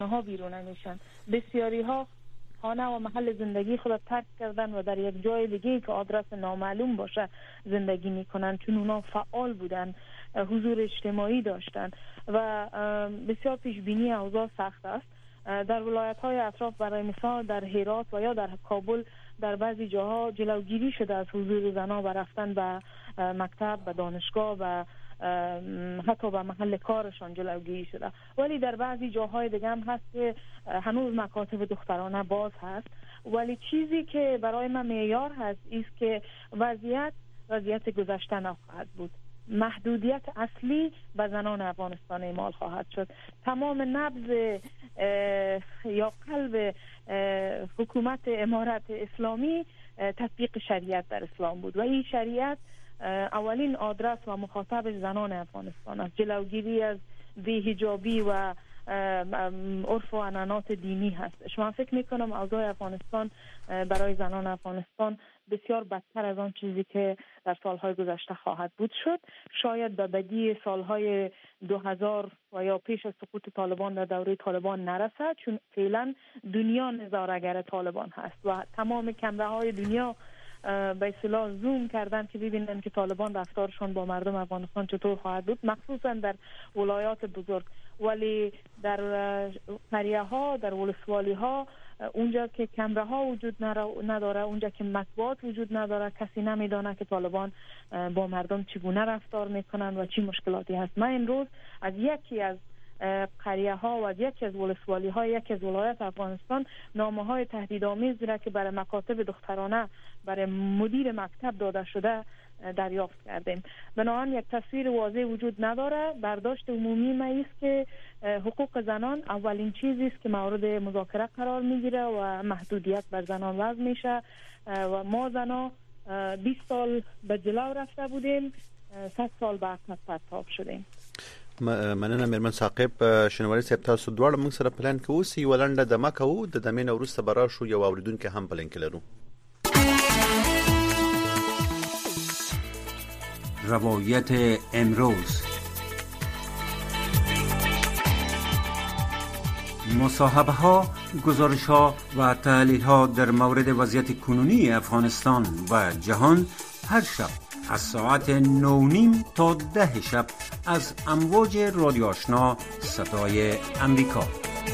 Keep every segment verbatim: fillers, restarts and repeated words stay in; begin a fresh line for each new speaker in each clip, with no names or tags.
ها بیرون نمیشن. بسیاری ها خانه و محل زندگی خود ترک کردن و در یک جای دیگه که آدرس نامعلوم باشه زندگی میکنن، چون اونا فعال بودن، حضور اجتماعی داشتن و بسیار پیش بینی اوضاع سخت است. در ولایت های اطراف برای مثال در هرات و یا در کابل در بعضی جاها جلوگیری شده از حضور زنان و رفتن به مکتب، به دانشگاه و حتی به محل کارشان جلوگیری شده. ولی در بعضی جاهای دیگه هم هست که هنوز مکاتب دخترانه باز هست. ولی چیزی که برای من معیار هست است که وضعیت وضعیت گذشته نخواهد بود. محدودیت اصلی به زنان افغانستان اعمال خواهد شد. تمام نبض یا قلب حکومت امارت اسلامی تطبیق شریعت در اسلام بود و این شریعت اولین آدرس و مخاطب زنان افغانستان است. جلوگیری از بی‌حجابی و عرف و عنعنات دینی هست. شما فکر میکنم اوضاع افغانستان برای زنان افغانستان بسیار بدتر از آن چیزی که در سالهای گذشته خواهد بود شد. شاید به بدی سالهای دو هزار و یا پیش از سقوط طالبان در دوره طالبان نرسد، چون فعلا دنیا نظاره‌گر طالبان هست و تمام کمره های دنیا به اصطلاح زوم کردن که ببینن که طالبان رفتارشون با مردم افغانستان چطور خواهد بود، مخصوصا در ولایات بزرگ. ولی در قریه ها، در ولسوالی ها، اونجا که کمره ها وجود نداره، اونجا که مطبوعات وجود نداره، کسی نمیدونه که طالبان با مردم چگونه رفتار میکنن و چی مشکلاتی هست. من امروز از یکی از قریه ها و از یکی از ولسوالی ها یکی از ولایات افغانستان نامه های تهدیدآمیز را که برای مکاتب دخترانه برای مدیر مکتب داده شده دریافت کردیم. بنابراین یک تصویر واضح وجود نداره. برداشت عمومی ما است که حقوق زنان اولین چیزی است که مورد مذاکره قرار میگیره و محدودیت بر زنان وضع میشه و ما زنا بیست سال به جلو رفته بودیم، صد سال به عقب پرتاب شدیم.
مننه میرمن ثاقب. شنواری صاحب تاسو دواړه موږ سره پلان کوو سی ولنډه د مکو د دمین وروسته برا شو یو اوریدونکو هم پلان کړو.
روایت امروز، مصاحبه ها، گزارش ها و تحلیل ها در مورد وضعیت کنونی افغانستان و جهان هر شب از ساعت نو نیم تا ده شب از امواج رادیو آشنا صدای امریکا.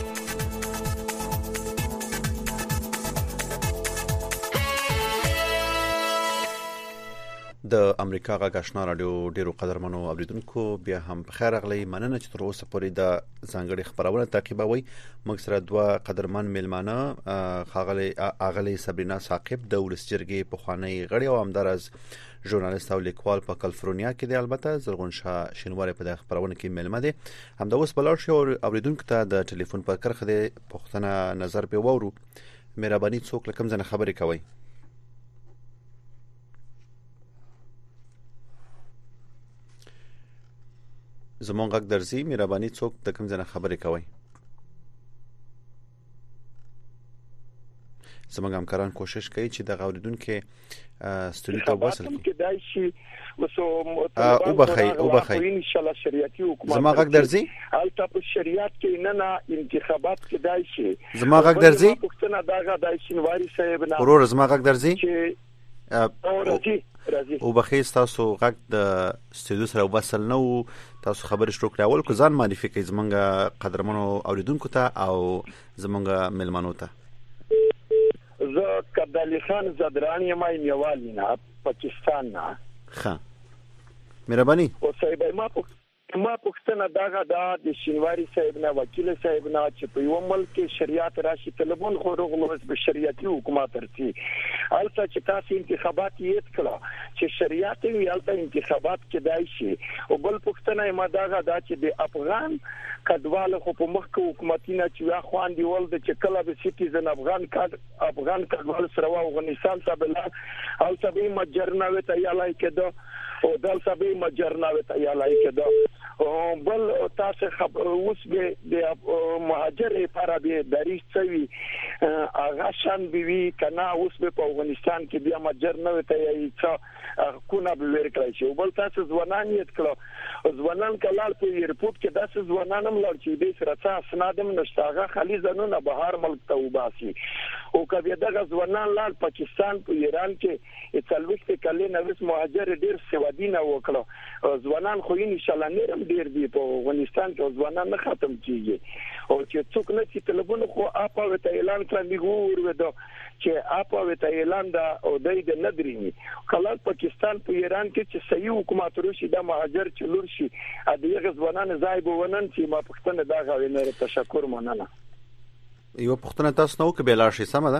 د امریکا غږ آشنا رادیو ډیرو قدرمنو اوریدونکو بیا هم بخیر اغلی. مننه چې تر اوسه پورې د ځانګړي خبرونه تعقیبوي. موږ سره دوه قدرمن میلمانه خاغلی اغلی صبرینا ثاقب د ولسجرګي پخوانی غړي او همدارز ژورنالیست او لیکوال په کالیفورنیا کې دی. البته زرغون شاه شینواری په دغه خبرونه کې میلمه دی. هم د اوس بلار شو اوریدونکو ته د ټلیفون په کرخه دی پښتنه نظر به وورو. مهرباني څوک لکم ځنه خبرې کوي. زمون غږ درځي. مهرباني څوک د کوم ځنه خبرې کوي. زمونږ همکاران کوشش کوي چې د اوریدونکو استودیو ته وصل کړي. او بخیر او بخیر ان شاء الله شریعتي حکومت زما غږ درځي.
البته په شریعت کې نه نه انتخابات کې دای شي.
زما غږ درځي.
پښتنه داغه دای شینواری صاحب نه
ورور زما غږ درځي.
او راځي راځي
او بخیر تاسو غږ د استودیو سره وصل نو تاسو خبرې شروع کړئ. اول کو ځان معرفي کړئ زمونږ قدرمنو اوریدونکو ته او زمونږ ملمنو ته.
زه کابل خان زدران یم ایموالی نه پاکستان نه.
ښه مهرباني.
او صاحب ما ما پښتنه داغه د شینواری صاحب نه وکیل صاحب نه چې په یو ملک کې شریعت راشي طلبون خو رغلوز به شریعتي حکومت ورتي. البته چې تاسو انتخابات یې کړه چې شریعت وی البته انتخابات کې دای شي. او بل پښتنه ما داغه دا چې د افغان کډوال خو په مخ کې حکومتي نه چې واخوان دی ول د چې کله به سټیزن افغان کډ افغان کډوال سره افغانستان ته بل او سبي مجرنه وته یالای کده او دلته به مجرنا وته یا لای کده بل تاسو خب اوس به د مهاجر لپاره به دریش سوي هغه شان بيوي کنا اوس په افغانستان کې بیا مجر نه وته یا څه کونه به ورکړی شي بل تاسو ځوانان یې کړو ځوانان کلال په ایرپورټ کې داسې ځوانان هم لړ چې د سره څه اسنادم نشته هغه خالي ځنونه بهر ملک ته وباسي او کبه دغه ځوانان لړ پاکستان په ایران کې څلويخت کلي نوښت مهاجر ډیر سوادینه وکړو ځوانان خو ان شاء الله نرم ډیر دی په افغانستان کې ځوانان نه ختم کیږي او چې څوک نه چې ټلیفون خو اپا وته اعلان کړی میګور ودا چې اپا وته اعلان دا او دای د ندرینی کله پاکستان په ایران کې چې صحیح حکومت روشي د مهاجر چلور شي ا دغه ځوانان زایب ونن چې ما پښتنه دا غوې نه تشکر مننه
یو پښتنه تاسو نو کې بلار شي سم ده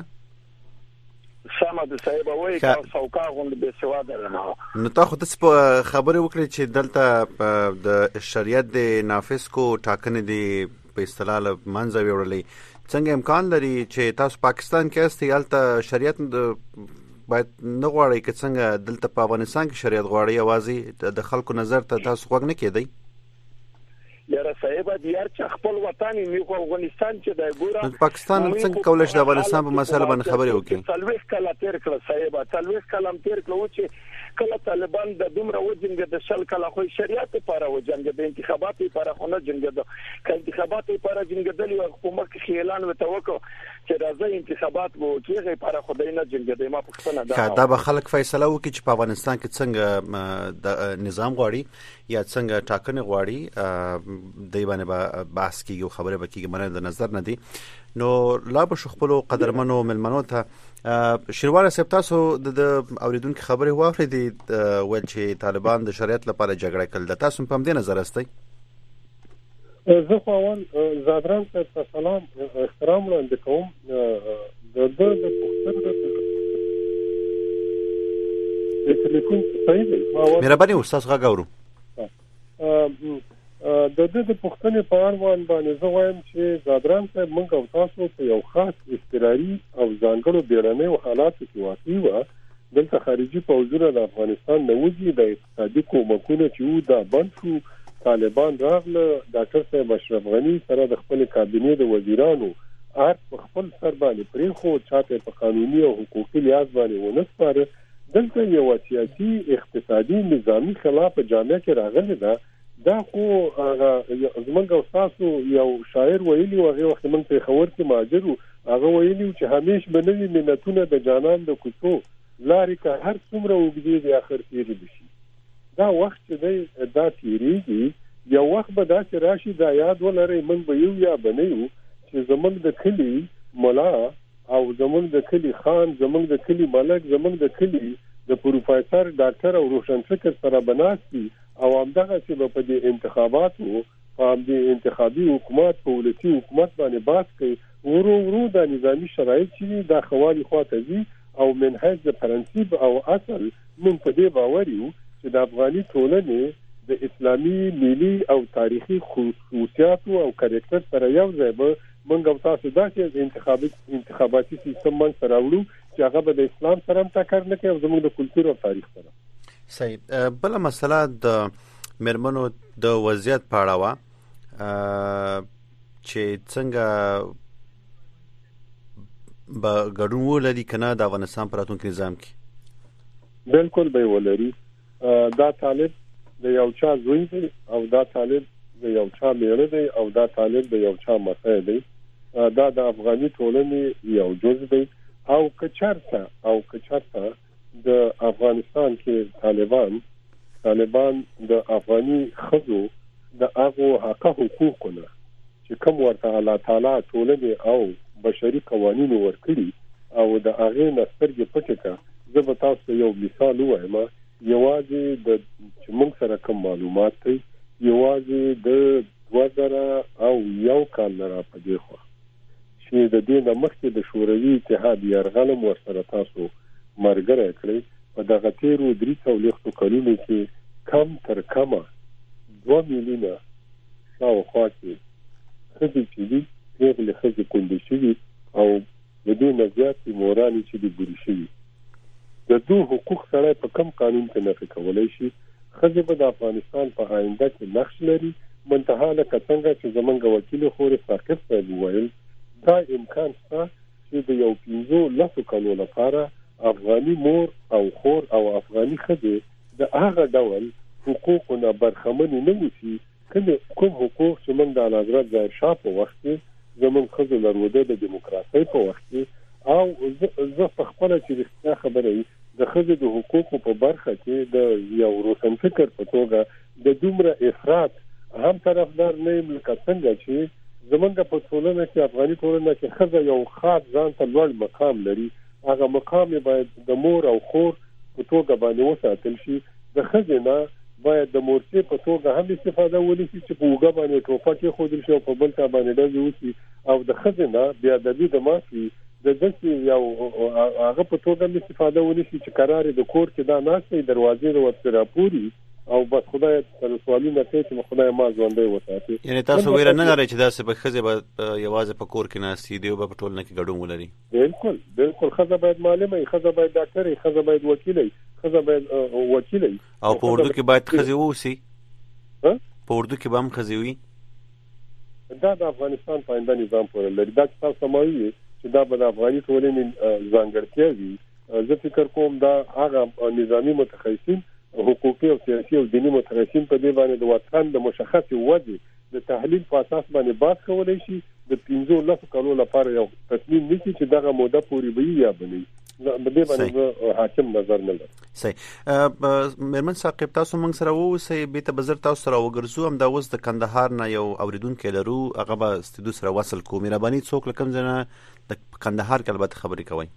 سم د صاحب وای کا سوکا غوند به سواد نه
نو تاسو ته خبره وکړي چې دلته د شریعت د نافذ کو ټاکنې دي په اصطلاح منځ ویورلې څنګه امکان لري چې تاسو پاکستان کې استي الته شریعت باید نه غواړي چې څنګه دلته په افغانستان کې شریعت غواړي اوازي د خلکو نظر ته تاسو وګ نه کېدی
یاره صاحب د یار چې خپل وطن یې په افغانستان کې د ګوره
پاکستان څنګه کولای شي د افغانستان په مسله باندې خبرې وکړي
څلويخ کله تیر کړ صاحب څلويخ کلم تیر کړو چې کله طالبان د دومره وجنګ د شل کله خو شریعت لپاره وجنګ د انتخابات لپاره خو نه جنګ د کله انتخابات لپاره جنګ د حکومت کې اعلان وتوکو چې راځي انتخابات وو کېږي لپاره خدای نه جنګ د ما پښتنه دا
دا به خلک فیصله وکړي چې په افغانستان کې څنګه د نظام غواړي یا څنګه ټاکنې غواړي دای باندې بحث کیږي خبره وکړي منه د نظر نه دي نو لا به خپل قدرمنو ملمنو ته شیروان صاحب تاسو د اوریدونکو خبره واورېدې ول چې طالبان د شریعت لپاره جګړه کړل د تاسو په دې نظر استئ
زه خو اول زادران ته سلام احترام وړاندې کوم د د د پښتنو د ټلیفون صحیح دی
مهرباني استاد غاورو
د د د پښتنې په اړوند باندې زه وایم چې زادران صاحب موږ او تاسو په یو خاص اضطراري او ځانګړو بیړنیو حالاتو کې واقع وو دلته خارجي پوځونه د افغانستان نه وځي د اقتصادي کومکونو چې وو دا بند شو طالبان راغله ډاکټر صاحب اشرف غنی سره د خپل کابینې د وزیرانو ارت په خپل سر باندې پرې خو چاته په قانوني او حقوقي لحاظ باندې ونسپاره دلته یو سیاسي اقتصادي نظامی خلاف جامعه کې راغله ده دا خو زمونږ او تاسو یو شاعر ویلی او هغه وخت موږ په خبر کې ماجر هغه ویلی چې همیش بنوي منتونه د جانان د کوڅو لارې که هر څومره وګړي د اخر تیری بشي دا وخت چې دی دا تیریږي یو وخت به داسې راشي دا یاد ولرئ موږ به یو یا بنیو چې زمونږ د کلي مولا او زمونږ د کلي خان زمونږ د کلي ملک زمونږ د کلي د پروفیسور ډاکټر او روشنفکر سره بناستي او همدغه چې په دې انتخاباتو په دې انتخابي حکومت په ولسی حکومت باندې باس کوي ورو ورو د نظامی شرایط چې د خوالي خواته دي او منهج د پرنسيب او اصل من په دې باور یو چې د افغاني ټولنې د اسلامي ملي او تاریخي خصوصیات او کریکټر سره یو ځای به موږ او تاسو داسې انتخابي انتخاباتي سیستم باندې سره وړو چې هغه به د اسلام سره هم ټکر نه کوي او زموږ د کلتور او تاریخ سره
صحیح بل مسله د مرمنو د وضعیت په اړه وا چې څنګه به ګډون ولري کنه د افغانستان پر راتلونکي نظام کې
بالکل به ولري دا طالب د یو چا زوی دی او دا طالب د یو چا میړه دی او دا طالب د یو چا مخه دی دا د افغاني ټولنې یو جزء دی او کچرته او کچرته د افغانستان کې طالبان طالبان د افغاني خزو د هغه حق حقوقونه چې کوم ورته الله تعالی ټولنې او بشري قوانين ورکړي او د هغه نسترګې پټه کا زه به تاسو یو مثال وایم یوازې د چې موږ سره کوم معلومات دي یوازې د دوه زره او یو کال را پدې خو چې د دې د مخکې د شوروي اتحاد یرغل مو سره تاسو مرګره کړی په دغه تیرو درې څولېختو کلونو کې کم تر کمه دوه میلیونه شاوخوا کې ښځې چې دي پېغلې ښځې کونډې شوي او د دې نه زیاتې مورانې چې دي ګوري شوي د دوه حقوق سره په کم قانون کې نه کولای شي. خځې به د افغانستان په آینده کې نقش لري. منتها لکه څنګه چې زمونږ وکیل خوري ساکت صاحب وویل دا امکان شته چې د یو پنځو لسو کالو لپاره افغاني مور او خور او افغاني ښځې د هغه ډول حقوقو نه برخمنې نه وشي کوم حقوق چې موږ د حضرت ظاهر شاه په وخت کې زمونږ ښځو لرلوده د دیموکراسۍ په وخت کې او زه په خپله چې رښتیا خبره وي د ښځو د حقوقو په برخه کې د یو روشنفکر په توګه د دومره افراط هم طرفدار نه یم لکه څنګه چې زمونږ په ټولنه کې افغاني ټولنه کې ښځه یو خاص ځان ته لوړ مقام لري. هغه مقام باید د مور او خور په توګه باندې وساتل شي. د ښځې نه باید د مورچې په توګه هم استفاده ونشي چې په اوږه باندې ټوپک ایښودل شي او په بل چا باندې ډزې وشي او د ښځې نه بېادبي د معافي د داسې یو هغه په توګه هم استفاده ونشي چې قرار د کور کې دا ناسته دروازې د ورته راپوري او بس خدای تعالی سوالونه کوي چې خدای ما ژوندی وساتي.
یعنی تاسو ویره نه لرئ چې داسې به ښځې به یوازې په کور کې ناستې دي او به په ټولنه کې ګډون ولري؟
بالکل بالکل. ښځه باید معلمه وي، ښځه باید ډاکټره وي، ښځه باید وکیله وي، ښځه باید وکیله وي
او په اردو کې باید ښځې واوسي. په اردو کې به هم ښځې وي.
دا د افغانستان په آینده نظام پورې لري. دا چې تاسو سموي چې دا به د افغاني ټولنې ځانګړتیا وي. زه فکر کوم دا هغه نظامی متخصصین حقوقي او سیاسي او دینی متخصصین په دې باندې د وطن د مشخصې ودې د تحلیل په اساس باندې بحث کولای شي. د پنځو لسو کالو لپاره یو تصمیم نیسي چې دغه موده پورې وي یا بلی په دې باندې حاکم نظر نه لري.
صحیح. میرمن ثاقب تاسو موږ سره اوسئ به ته بزر تاسو سره وګرځو هم دا اوس د کندهار نه یو اوریدونکو لرو هغه به استدیو سره وصل کوو. مهرباني څوک لکم ځنه د کندهار کې البته خبرې کوي.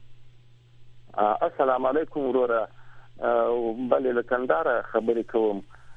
السلام علیکم وروره. بلې له کندهار خبرې کوم.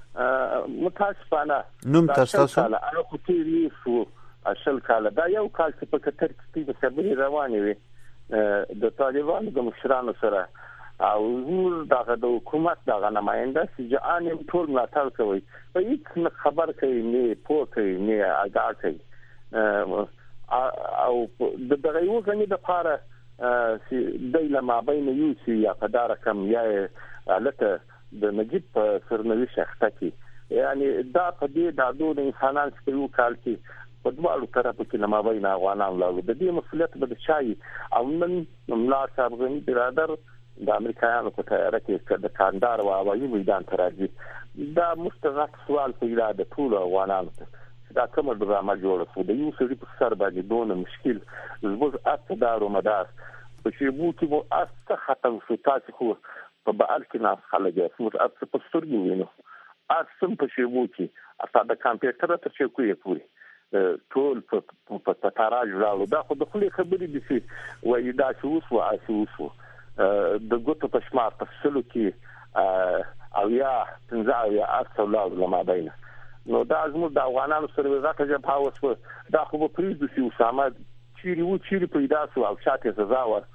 متاسفانه
نوم تاسو
هغه خو تیری شو اشل کاله دا یو کال چې په کتر کې د خبرې روانې وي د طالبانو د مشرانو سره او زموږ دغه د حکومت دغه نماینده سجان ټول ملاتړ کوي په هیڅ خبر کوي نه پوه کوي نه اګا کوي او د دغه یو غني د پاره چې دایله ما بین یو سی یا په دار کم یا الته د نجیب په سرنوي شخصه کې یعنی دا په دې د دوه انسانان په یو کال کې په دواړو طرفو کې ما بین افغانان لاله د دې مسولیت به شای او نن مملکت افغاني برادر د امریکایانو په تیاره کې د کاندار او هوایي میدان ته راځي. دا مستغرق سوال په اړه د ټول افغانانو دا کومه ډرامه جوړه شو د یو سړي په سر باندې دونه مشکل زموږ اقتدار او مدار په شی بو کې مو استه ختم شو. تاسو خو په بال کې نه خلګي موږ اته په سترګو وینو اسم په شی بو کې اته د کمپیوټر ته چې کوی پوری ټول په په تاراج راو دا خو د خپل خبرې دي چې وای دا شو وسو اسوسو د ګوتو په شمار په سلو کې او یا تنزا یا اصل لا ما بینه نو دا زموږ د افغانانو سره وزاته جب هاوس دا خو په پریزو چې اسامه چیرې و چیرې پیدا شو او شاته سزا ور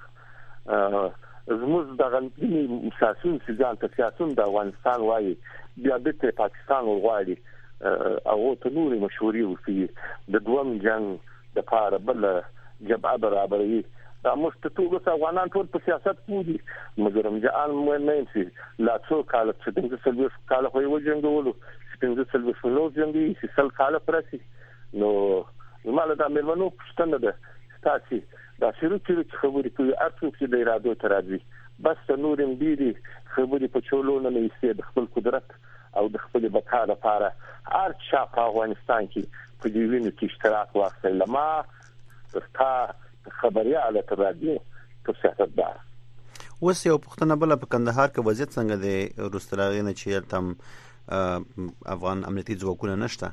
زموږ د غنډنی مساسون چې ځان ته سیاسون د افغانستان وایي بیا د پاکستان وغواړي او ته نورې مشورې وکړي د دوم جنگ د پاره بل جبهه برابرۍ دا مستطوع افغانان ټول په سیاست پوری مګر رمضان مو نه نشي لا څو کال چې د سلوي کال خو یو جنگولو څنګه سلوي فلو جنگي چې سل کال پرسي نو زماله د مېلمنو پښتنه ده تاسو دا شروع کړئ خبرې کوي ارڅو چې د ارادو ترازوي بس نورم ډيري خبرې په چولونه نه ایستي د خپل قدرت او د خپل بقا لپاره هر چا په افغانستان کې په دې وینو کې اشتراک واخلي لما ترتا خبري على ترادیو په سیاست ده.
اوس یو پښتنه بل په کندهار کې وضعیت څنګه دی روستراغینه چې تم افغان امنیتي ځواکونه نشته؟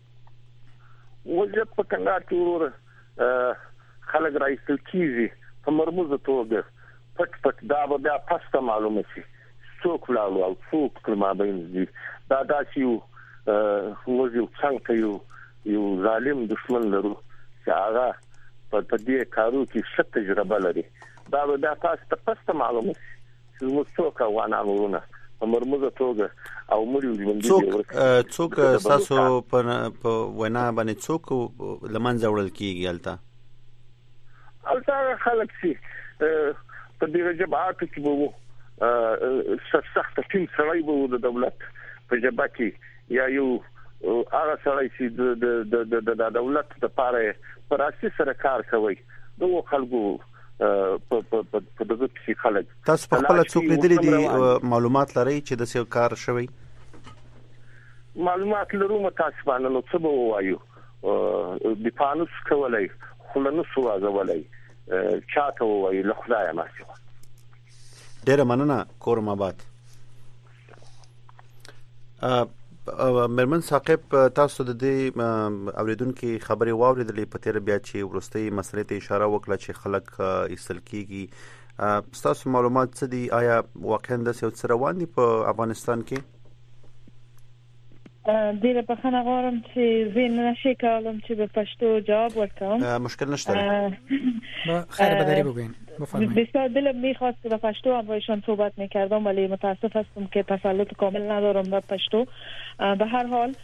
وضعیت په کندهار کې ورور خلک راځي کیږي په مرموزه توګه پټ پټ دا بیا پسته معلومه شي څوک لاړو او څوک کلمه بین دي دا داسې یو موږ یو څنګه یو یو ظالم دشمن لرو چې هغه په دې کارو کې ست تجربه لري دا بیا تاسو ته پسته معلومه شي چې موږ څوک افغانان ورونه په مرموزه توګه او مړي ومنځي
څوک څوک تاسو په وینا باندې څوک لمنځه وړل کیږي الته الته
خلک سي په دې جبهات کې وو سخت ټیم سړی وو د دولت په جبهه کې یا یو هغه سړی چې د د د دولت د پاره پر اساس سره کار کوي دوه خلکو په په په دغه کې خلک
تاسو په خپل څوک لیدلې دي معلومات لري چې د څه کار شوی
معلومات لرو متاسفانه نو څه به وایو د پانوس کولای خلنو سو غوولای چاته وایي له خدای ما سي
ډیره مننه کورم آباد مرمن ثاقب تاسو د دې اوریدونکو خبري واوریدلې په تیر بیا چې ورستي مسلې ته اشاره وکړه چې خلک ایستل کیږي تاسو معلومات څه دي آیا واقعا د څه روان دي په افغانستان کې
ډیره په خنه غواړم چې زین نشي کولم چې په پښتو جواب ورکوم
مشکل نشته
خیر بدری بگوین بفرمایید
بسیار دلم میخواست که به پشتو هم بایشان صحبت میکردم ولی متاسف هستم که تسلط کامل ندارم به پشتو. به هر حال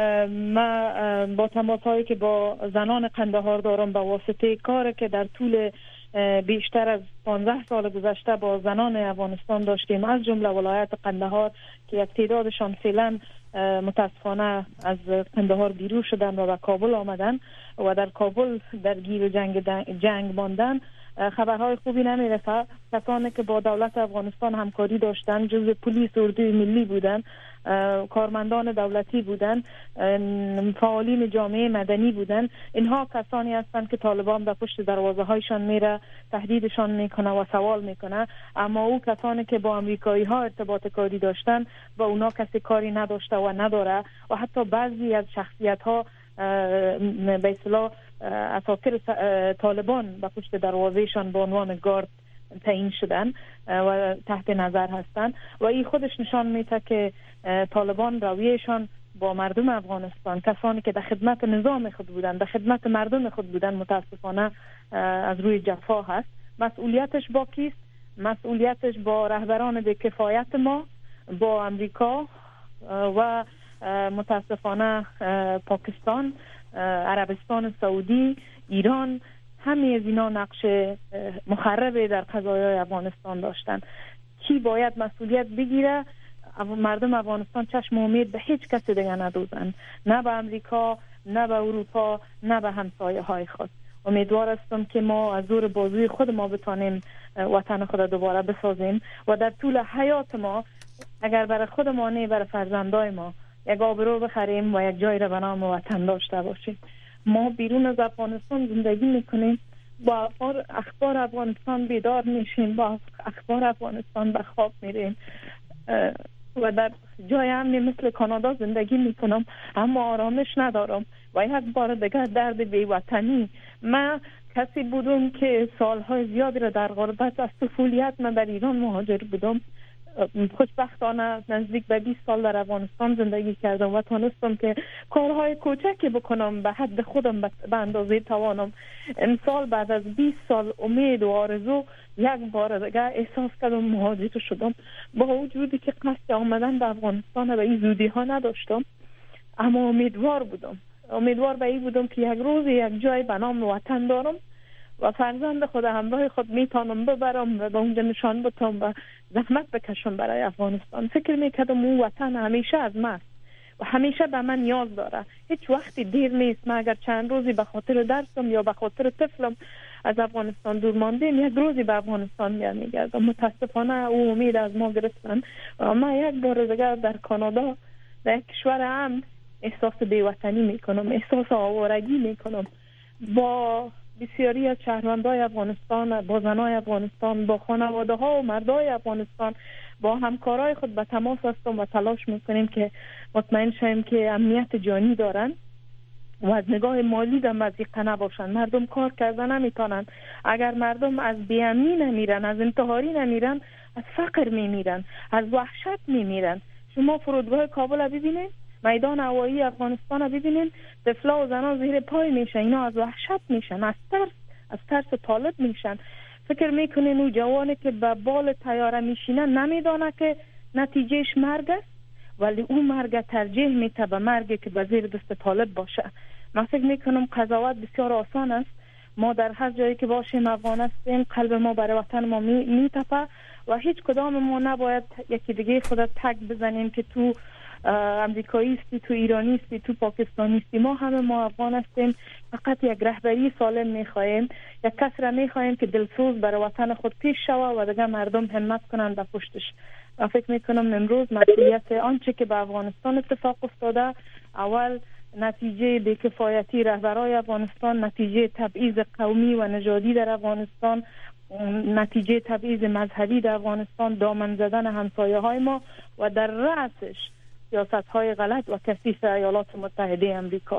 ما با تماس هایی که با زنان قندهار دارم به واسطه کاری که در طول بیشتر از پانزده سال گذشته با زنان افغانستان داشتیم از جمله ولایت قندهار که یک تعدادشان فعلا متاسفانه از قندهار بیرون شدن و به کابل آمدن و در کابل درگیر جنگ جنگ ماندن خبرهای خوبی نمیرسه. کسانی که با دولت افغانستان همکاری داشتن جزو پلیس اردوی ملی بودن، کارمندان دولتی بودن، فعالین جامعه مدنی بودن، اینها کسانی هستند که طالبان به پشت دروازه هایشان میره، تهدیدشان میکنه و سوال میکنه. اما او کسانی که با امریکایی ها ارتباط کاری داشتن با اونا کسی کاری نداشته و نداره و حتی بعضی از شخصیت ها به اصطلاح اساطیر طالبان به پشت دروازهشان به عنوان گارد تعیین شدن و تحت نظر هستند و این خودش نشان میده که طالبان رویهشان با مردم افغانستان، کسانی که در خدمت نظام خود بودن، در خدمت مردم خود بودن، متاسفانه از روی جفا هست. مسئولیتش با کیست؟ مسئولیتش با رهبران بی‌کفایت ما، با امریکا و متاسفانه پاکستان، عربستان سعودی، ایران. همه از اینا نقش مخرب در قضایای افغانستان داشتن. کی باید مسئولیت بگیره؟ مردم افغانستان چشم امید به هیچ کسی دیگه ندوزن، نه به امریکا، نه به اروپا، نه به همسایه های خود. امیدوار هستم که ما از زور بازوی خود ما بتانیم وطن خود دوباره بسازیم و در طول حیات ما اگر برای خودمانه، برای فرزندای ما یک آبرو بخریم و یک جای را به نام وطن داشته باشیم. ما بیرون از افغانستان زندگی میکنیم، با اخبار افغانستان بیدار میشیم، با اخبار افغانستان به خواب میریم و در جای امنی مثل کانادا زندگی میکنم اما آرامش ندارم و یک بار دیگر درد بی‌وطنی. من کسی بودم که سالهای زیادی را در غربت، از طفولیت من در ایران مهاجر بودم، خوشبختانه نزدیک به بیست سال در افغانستان زندگی کردم و تونستم که کارهای کوچکی بکنم به حد خودم به اندازه توانم. امسال بعد از بیست سال امید و آرزو یک بار دیگه احساس کردم مهاجر شدم، با وجودی که قصد آمدن به افغانستان به این زودی ها نداشتم، اما امیدوار بودم امیدوار به این بودم که یک روز یک جای به نام وطن دارم و فرزند خود همراه خود میتونم ببرم و به اونجا نشان بدم و زحمت بکشم برای افغانستان. فکر میکردم اون وطن همیشه از من و همیشه به من نیاز داره، هیچ وقتی دیر نیست. من اگر چند روزی به خاطر درسم یا به خاطر طفلم از افغانستان دور ماندیم، یک روزی به افغانستان برمیگردم. متاسفانه او امید از ما گرفتن و من یک بار دیگر در کانادا، در کشور امن، احساس بی‌وطنی میکنم، احساس آوارگی میکنم. با بسیاری از شهروندان افغانستان، با زنای افغانستان، با خانواده ها و مردای افغانستان، با همکارای خود به تماس هستم و تلاش میکنیم که مطمئن شویم که امنیت جانی دارن و از نگاه مالی دم وظیفه نباشن. مردم کار کردن نمیتونن. اگر مردم از بی‌امنی نمیرن، از انتحاری نمیرن، از فقر میمیرن، از وحشت میمیرن. شما فرودگاه کابل ببینید، میدان هوایی افغانستان رو ببینین، طفلا و زنان زیر پای میشن، اینا از وحشت میشن، از ترس از ترس طالب میشن. فکر میکنین اون جوانی که به بال طیاره میشینه نمیدانه که نتیجهش مرگ است، ولی اون مرگ ترجیح میده به مرگی که به زیر دست طالب باشه. من فکر میکنم قضاوت بسیار آسان است ما در هر جایی که باشیم افغان هستیم، قلب ما برای وطن ما میتپه و هیچ کدام ما نباید یکی دیگه خود تگ بزنیم که تو امریکایی هستی، تو ایرانی هستی، تو پاکستانی هستی. ما همه ما افغان هستیم. فقط یک رهبری سالم میخواهیم، یک کس را میخواهیم که دلسوز برای وطن خود پیش شوه و دیگه مردم همت کنن به پشتش. و فکر میکنم امروز مسئولیت آنچه که به افغانستان اتفاق افتاده، اول نتیجه بی‌کفایتی رهبرای افغانستان، نتیجه تبعیض قومی و نژادی در افغانستان، نتیجه تبعیض مذهبی در افغانستان، دامن زدن همسایه های ما و در رأسش سیاست های غلط و کثیف ایالات متحده امریکا.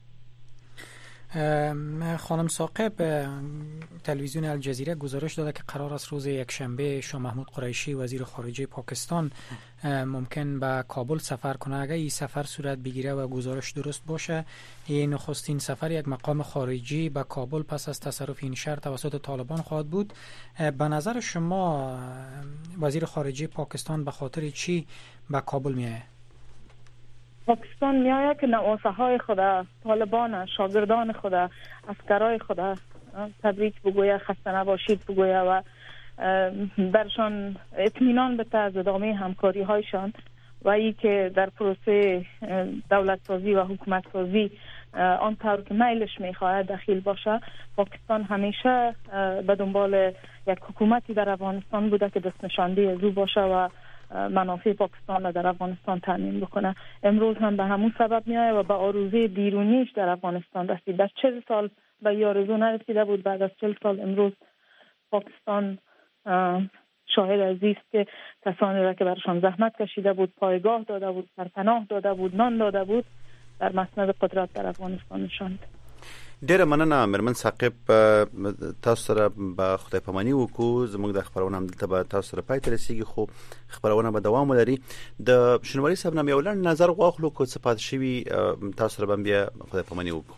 خانم ثاقب، تلویزیون الجزیره گزارش داده که قرار است روز یکشنبه شاه محمود قریشی وزیر خارجه پاکستان ممکن به کابل سفر کنه. اگر این سفر صورت بگیره و گزارش درست باشه، این نخستین سفر یک مقام خارجی به کابل پس از تصرف این شهر توسط طالبان خواهد بود. به نظر شما وزیر خارجه پاکستان به خاطر چی به کابل میایه؟
پاکستان میآید که نواسه های خود، طالبان، شاگردان خود، عسکرای خود تبریک بگویه، خسته نباشید بگویه و برشان اطمینان بده از ادامه همکاری هایشان و ای که در پروسه دولت سازی و حکومت سازی آنطور که میلش میخواهد دخیل باشه. پاکستان همیشه به دنبال یک حکومتی در افغانستان بوده که دست نشانده از او باشه و منافع پاکستان را در افغانستان تامین بکنه. امروز هم به همون سبب میآید و به آرزوی بیرونیش در افغانستان رسید. در چهل سال به آرزو نرسیده بود، بعد از چهل سال امروز پاکستان شاهد عزیز که کسانی را که برشان زحمت کشیده بود، پایگاه داده بود، سرپناه داده بود، نان داده بود، در مسند قدرت در افغانستان نشاند.
ډیره مننه مرمن ثاقب. تاسو سره به خدای پاماني وکړو. زموږ د خبرونه هم دلته به تاسو سره پای ته رسیږي، خو خبرونه به دوام ولري. د شنواري صاحب نه یو لنډ نظر غواخلو کو څه پات شوي تاسو سره به بیا خدای پاماني وکړو.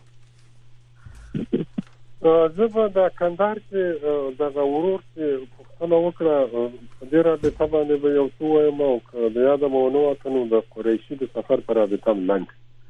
زه به د کندهار کې د ورور چې پوښتنه وکړه ډیر د تبانه به یو څه وایم او د یاد مونږ وکنو د قریشي د سفر پر رابطه ملنګ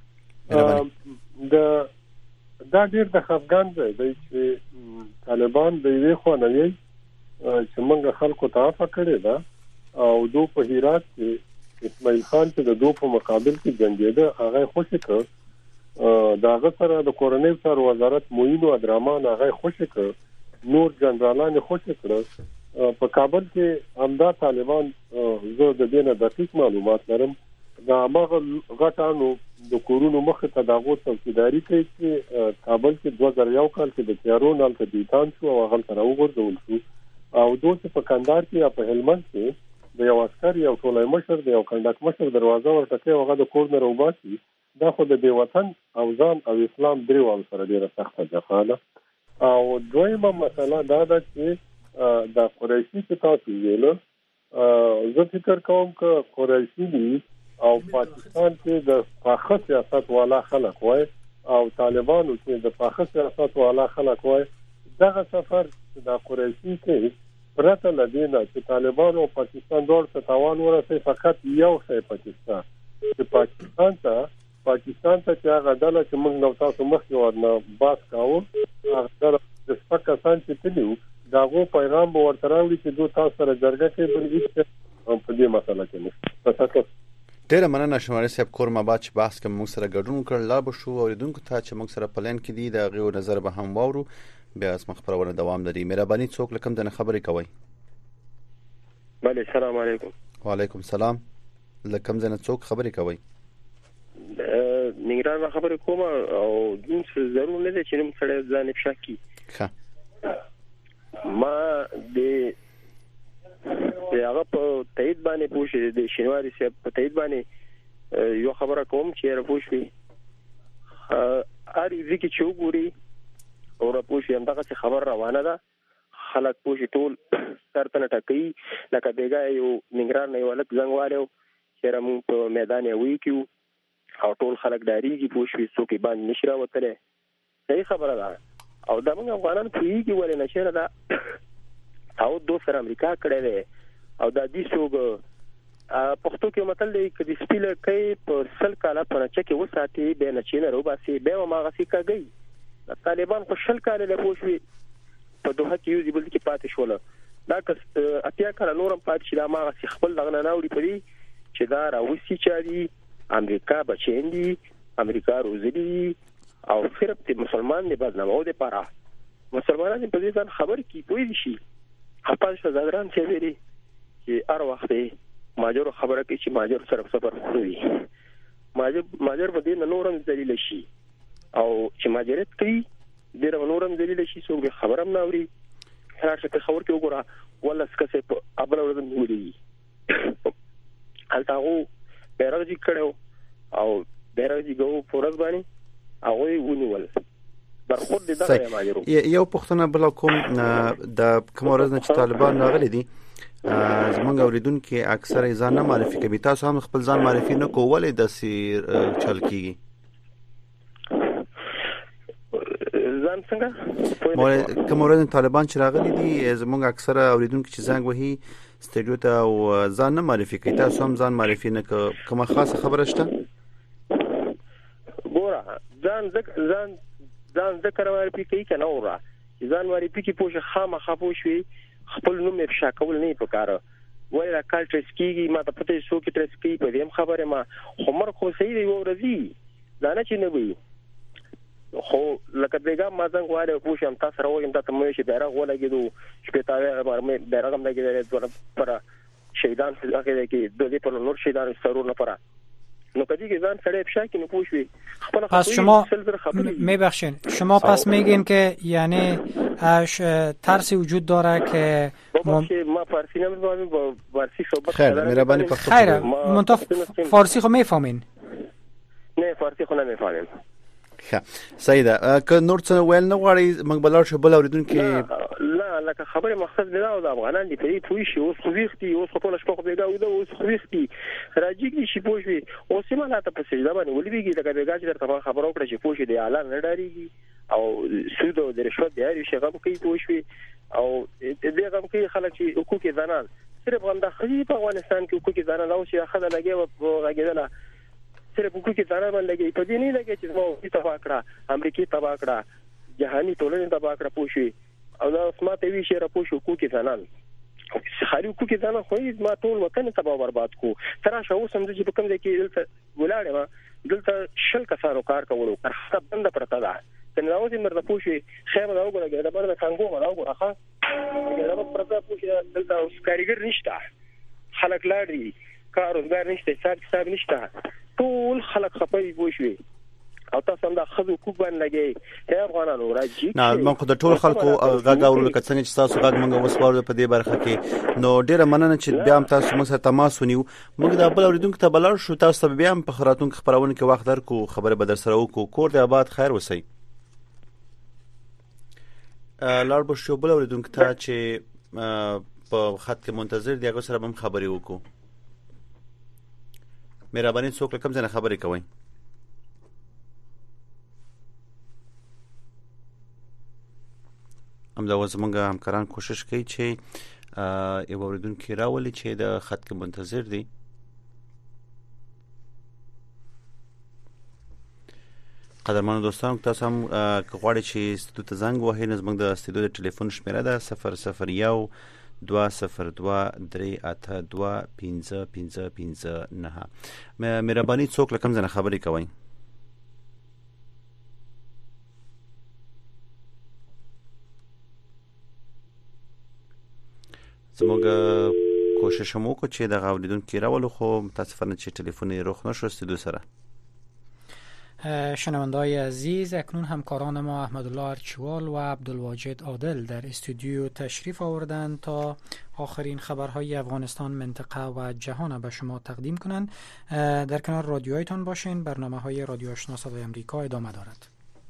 د دا ډیر د خفګان دی چې طالبان د یوې خوا نه وي چې موږ خلکو ته عفو کړی دا او دو په هرات کې اسماعیل خان چې د دو په مقابل کې جنگیده هغه خوشی کړ. دا هغه سره د کورنۍ سره وزارت موین او درمان هغه خوشی کړ، نور جنرالان خوشی کړ. په کابل کې همدا طالبان زه د دې نه دقیق معلومات لرم دا هغه غټانو د کورونو مخ ته داغو څوکیداری کوي چې کابل کې دوه هزار یو کال کې د تیارون الته دیتان شو او هغه سره وګرځول شو او دوی په کندهار کې یا په هلمند کې د یو عسكر یو ټولای مشر د یو کندک مشر دروازه ورته کوي هغه د کور نه روباسي. دا خو د وطن او ځان او اسلام دریوال سره ډیره سخته جفا ده. او دویمه مسله دا ده چې د قریشي چې تاسو ویل زه فکر کوم چې قریشي دي او پاکستان کې د پاخه سیاست والا خلک وای او طالبانو چې د پاخه سیاست والا خلک وای. دغه سفر د قریشي کې پرته لدینه چې طالبان او پاکستان دوه ته تاوان ورسي فقط یو شی پاکستان چې پاکستان ته پاکستان ته چې هغه ډله چې موږ نو تاسو مخکې ورنه باس کاوه هغه د پاکستان چې تلو داغو پیغام به ورته راوړي چې دوی تاسو سره جرګه کوي بل هیڅ په دې مسله کې نه. تاسو
ډیره مننه شماري صاحب کورما با چې بحث کوم موږ سره ګډون کړل. لا به شو اوریدونکو ته چې موږ سره پلان کې دي د غو نظر به هم واورو. بیا اس مخبرونه دوام لري. مهرباني څوک لکم د خبرې کوي.
بله السلام علیکم.
وعلیکم السلام. لکم زنه څوک خبرې کوي؟
نګران خبرې کوم او دین څه ضرور نه دي چې موږ سره ځان افشا کی.
ښه
ما د هغه په تایید باندې پوښتنه د شینواری صاحب په تایید باندې یو خبره کوم چې راپوښوي اری ځکه چې وګوري او راپوښي هم دغه خبر روانه ده خلک پوښي ټول سرتنه ټکي لکه بیګا یو نګران نه ولک زنګوالو چې رمو په میدان وی کیو او ټول خلک داریږي پوښي څوک باندې نشرا وتره. صحیح خبره ده او دا موږ افغانان پوېږي ولې نشره ده او دوه سره امریکا کړه ده او دا دې څوګ پښتو کې متل دی کدي سپیله کوي په سل کاله په چکه وساتي به نه چینه رو باسي به ما غسي کوي طالبان په شل کال له پوښوي په دوه کې یو ځبل کې پاتې شول دا که اتیا کال نورم پاتې شي دا ما خپل دغه نه اوري پدې چې دا راوسی چاري امریکا بچیندي امریکا روزلي او صرف د مسلمان نه بدنامو د پاره مسلمانان په دې ځان خبر کی پوي شي خپل شزادران چې ویلي چې هر وخت ماجر خبره کوي چې ماجر سره سفر کوي ماجر ماجر په دې نورم دلیل شي او چې ماجرت کوي ډیر نورم دلیل شي څو خبرم نه اوري راشه که خبر کې وګوره ولا سکه په ابل ورځ نیولې هلته بیرغجی کړو او بیرغجی ګو پورز باندې هغه ونیول برخود دي دغه ماجرو
یو پښتنه بل کوم د کوم ورځ نه چې طالبان راغلي دي زمونږ اوریدونکو اکثره ځان نه معرفي کوي تاسو هم خپل ځان معرفي نه کولای د سیر چل کیږي
ځان څنګه
مو کوم ورځ طالبان چې راغلي دي زمونږ اکثره اوریدونکو چې زنګ وهي استډیو ته او ځان نه معرفي کوي تاسو هم ځان معرفي نه کوم خاصه خبره شته
ګوره ځان ځان ځان ذکر معرفي کوي کنه اورا ځان معرفي کوي پوښه خامخا پوښوي خپل نوم یې فشا کول نه پکاره وای را کال ټریس کیږي ما ته پته شو کې ټریس کوي په دې خبره ما عمر خو صحیح دی ورځي دا نه چې نه وي خو لکه دغه ما څنګه واره پوښم تاسو راویم ته مې شي بیرغ ولګیدو شپږ مې بیرغ هم لګیدل پر شهیدان هغه کې د دې په نور شهیدان سرور نه پره نو کدی که ځان سره افشا کنه پوښوي
پس شما میبخشین شما پس میگین که یعنی ترسی وجود داره که
مم... ما فارسی نمیفهمم با فارسی صحبت
خیر مهربانی پخته
خیر منتها فارسی خو میفهمین
نه فارسی خو نمیفهمم
ښه سیده که نور څه ویل نه غواړي موږ بلار شو بل اوریدونکو
لا لکه خبره مقصد نه دا د افغانان دی په توي شي اوس خو ویختي اوس خو ټول شپه خو بیګا او دا اوس خو ویختي راځي کی شي پوښوي اوس ما لا ته په سجده باندې ولويږي دا بیګا چې درته خبرو کړی چې پوښي دی اعلان نه ډاریږي او سود او د رشوت دی هر شي غو کوي پوښوي او دې غو کوي خلک چې حقوق زنان صرف غونډه خزي په افغانستان کې حقوق زنان او چې خدای لګي او غږیدله صرف حقوق زنان باندې لګي په دې نه لګي چې مو تبا کړه امریکای تبا کړه جهاني ټولنه تبا کړه پوښوي او دا سماته وی شي را پوښو حقوق زنان خالي حقوق زنان خو یې ما ټول وطن تبا برباد کو تر شاو سم چې په کوم ځای کې دلته ولاړې ما دلته شل کسانو کار کولو هر بنده پرته ده کنه اوس مرده پوښي خیر دا وګورئ دا برده څنګه ولا وګورئ ښه دا پرته پوښي دلته اوس کاریګر نشته خلک لاړي کاروبار نشته حساب حساب نشته ټول خلک خپې پوښي او تاسو هم د خزو کوب باندې لګي ته افغانانو راځي
نه موږ د ټول خلکو غږ اورل کڅنګ چې تاسو غږ موږ وسپارو په دې برخه کې نو ډیره مننه چې بیا هم تاسو موږ سره تماس ونیو موږ د بل اوریدونکو ته بلار شو تاسو بیا هم په خراتون کې خبرونه کې وخت درکو خبره به در سره وکړو کور د آباد خیر وسی لار به شو بل اوریدونکو ته چې په خط کې منتظر دی هغه سره هم خبري وکړو مهرباني څوک کوم ځای خبري کوي هم دا زمونږ همکاران کوشش کوي چې یو اوریدونکو راولي چې د خط کې منتظر دي قدرمنو دوستان تاسو هم غواړئ چې استودیو ته زنګ ووهئ نو زموږ د استودیو د ټلیفون شمیره ده صفر صفر یو دوه صفر دوه درې اته دوه پنځه پنځه پنځه نهه مهرباني څوک له کوم ځای خبرې کوئ زموږ کوشش مو کو چې د غوډیدونکو راولو خو متاسفانه چې تلفنی رخ نشو استودیو سره
شنونده‌های عزیز اکنون همکاران ما احمدالله ارچوال و عبدالواجد عادل در استودیو تشریف آوردند تا آخرین خبرهای افغانستان منطقه و جهان به شما تقدیم کنند. در کنار رادیوهایتان باشین. برنامه‌های رادیو آشنا صدای آمریکا ادامه دارد.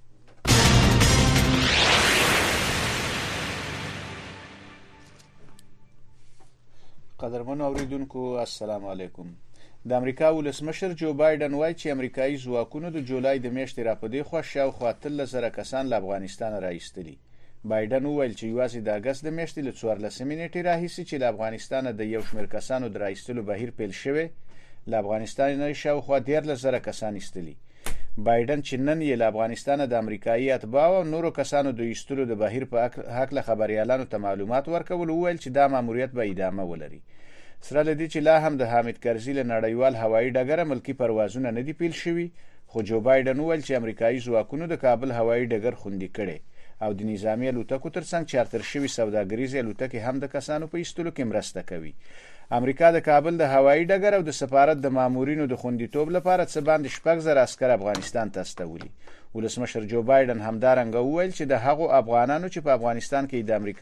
قدرمن اوریدونکو السلام علیکم. د امریکا ولسمشر جو بایدن وایي چې امریکایي ځواکونو د جولای د میاشتې راپدې خو شاوخوا اتلس زره کسان له افغانستان راایستلي. بایدن وویل چې یوازې د اگست د میاشتې له څوارلسمې نیټې راهیسې چې له افغانستان د یو شمېر کسانو د راایستلو بهیر پیل شوی له افغانستان نه شاوخوا دیارلس زره کسان ایستلي. بایدن چې نن یې له افغانستان د امریکایي اتباع او نورو کسانو د ایستلو د بهیر په حق له خبريالانو ته معلومات ورکول وویل چې دا ماموریت به ادامه ولري. سره لدی چې لا هم د حامد کرزي له نړیوال هوایي ډګر ملکی پروازونه نه دي پیل شوي، خو جو بایدن وویل چې امریکایي ځواکونو د کابل هوایي ډګر خوندي کړي او د نظامی الوتکو ترڅنګ چارتر شوي سوداګریزې الوتکې هم د کسانو په ایستلو کې مرسته کوي. امریکا د کابل د هوایي ډګر او د سفارت د مامورینو د خوندیتوب لپاره څه باندې شپږ زره عسکر افغانستان ته استولي. ولسمشر جو بایدن همدارنګه وویل چې د هغو افغانانو چې په افغانستان کې د امریکا